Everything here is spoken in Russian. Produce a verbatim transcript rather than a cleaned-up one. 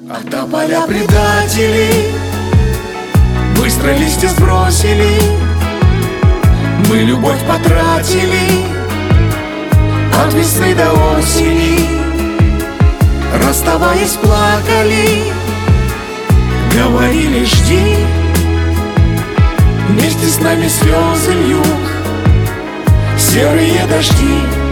А тополя предатели быстро листья сбросили. Мы любовь потратили от весны до осени. Расставаясь, плакали, говорили: жди. Вместе с нами слезы льют серые дожди.